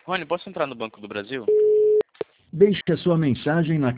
Rony, posso entrar no Banco do Brasil? Deixe a sua mensagem na